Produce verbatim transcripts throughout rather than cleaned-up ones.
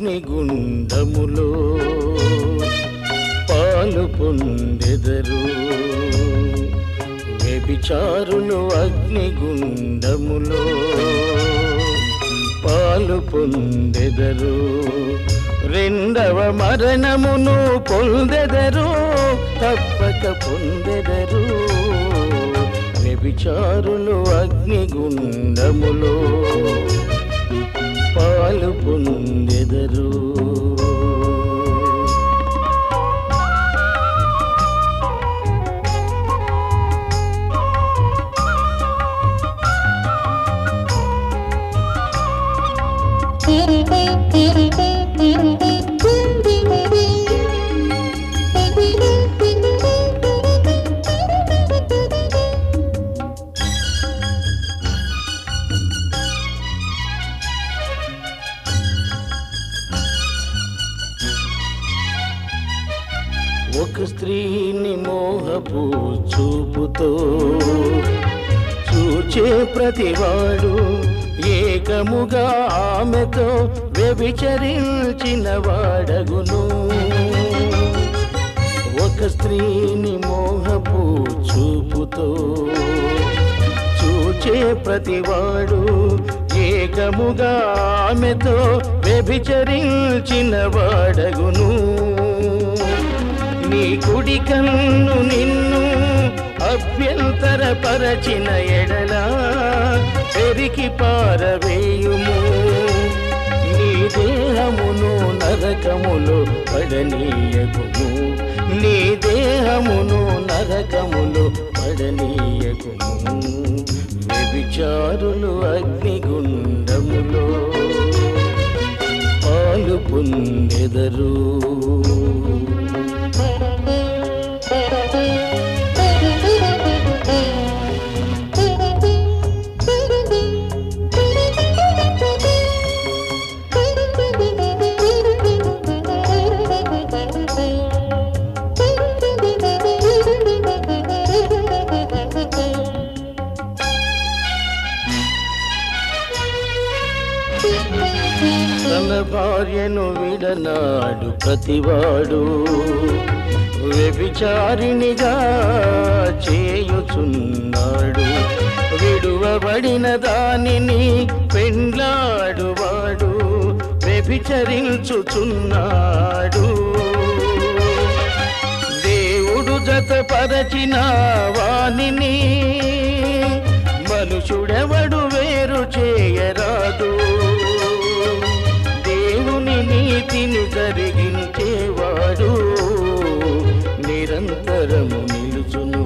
అగ్నిగుండములో పాలు పొందెదరు. వ్యభిచారులు అగ్నిగుండములో పాలు పొందెదరు. రెండవ మరణమును పొందెదరు, తప్పక పొందెదరు. వ్యభిచారులు అగ్నిగుండములో పాలు పొందెదరు. ఒక స్త్రీని మోహపు చూపుతో చూచే ప్రతివాడు ఏకముగా ఆమెతో వ్యభిచరించిన వాడగును. ఒక స్త్రీని మోహపు చూపుతో చూచే ప్రతివాడు ఏకముగా ఆమెతో వ్యభిచరించిన వాడగును. నీ కుడి కన్ను నిన్ను అభ్యంతరపరచిన ఎడలా పెరికి పారవేయుము. నీ దేహమును నరకములో పడనీయకుము. నీ దేహమును నరకములో పడనీయకుము. వ్యభిచారులు అగ్నిగుండములో పాలు పొందెదరు. తన భార్యను విడనాడు ప్రతివాడు వ్యభిచారిణిగా చేయుచున్నాడు. విడువబడిన దానిని పెండ్లాడువాడు వ్యభిచరించుచున్నాడు. దేవుడు జతపరచిన వానిని మనుషుడెవడు వేరు చేయరాదు. దేవుని నీతిని జరిగించేవాడు నిరంతరము నిలుచును.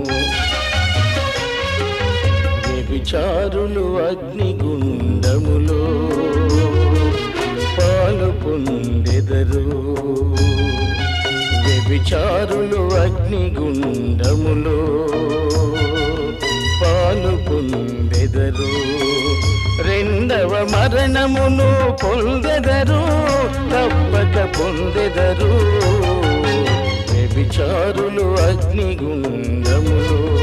వ్యభిచారులు అగ్నిగుండములో పాలు పొందెదరు. వ్యభిచారులు అగ్నిగుండములో పాలు పొందెదరు. రెండవ మరణమును పొందెదరు, తప్పక పొందెదరు. వ్యభిచారులు అగ్నిగుండములో